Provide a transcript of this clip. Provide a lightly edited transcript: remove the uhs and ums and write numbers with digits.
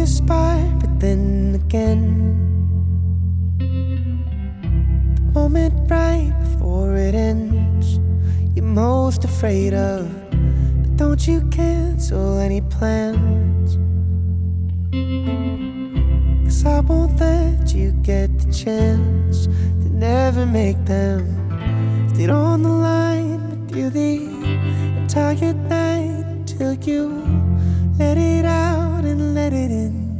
aspire, but then again, the moment right before it ends, you're most afraid of. But don't you cancel any plans, 'cause I won't let you get the chance to never make them. Stayed on the line with you the entire night until you let it out and let it in.